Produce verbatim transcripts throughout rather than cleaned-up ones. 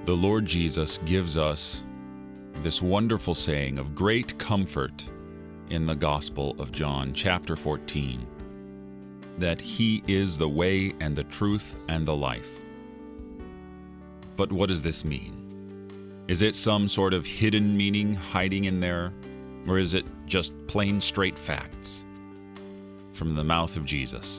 The Lord Jesus gives us this wonderful saying of great comfort in the Gospel of John, chapter fourteen, that He is the way and the truth and the life. But what does this mean? Is it some sort of hidden meaning hiding in there, or is it just plain straight facts from the mouth of Jesus?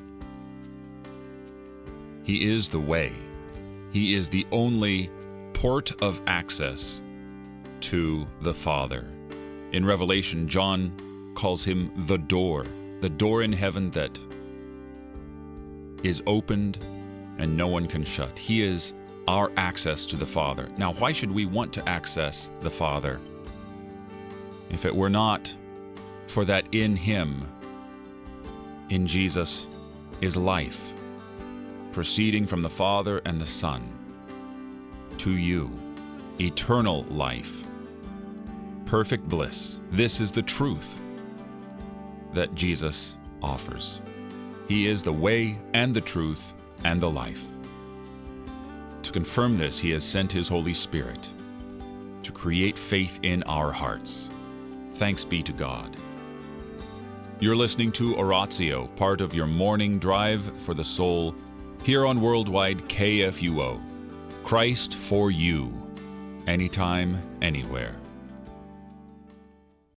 He is the way. He is the only port of access to the Father. In Revelation, John calls him the door, the door in heaven that is opened and no one can shut. He is our access to the Father. Now, why should we want to access the Father if it were not for that in Him, in Jesus, is life, proceeding from the Father and the Son to you, eternal life, perfect bliss. This is the truth that Jesus offers. He is the way and the truth and the life. To confirm this, He has sent His Holy Spirit to create faith in our hearts. Thanks be to God. You're listening to Oratio, part of your morning drive for the soul, here on Worldwide K F U O. Christ for you, anytime, anywhere.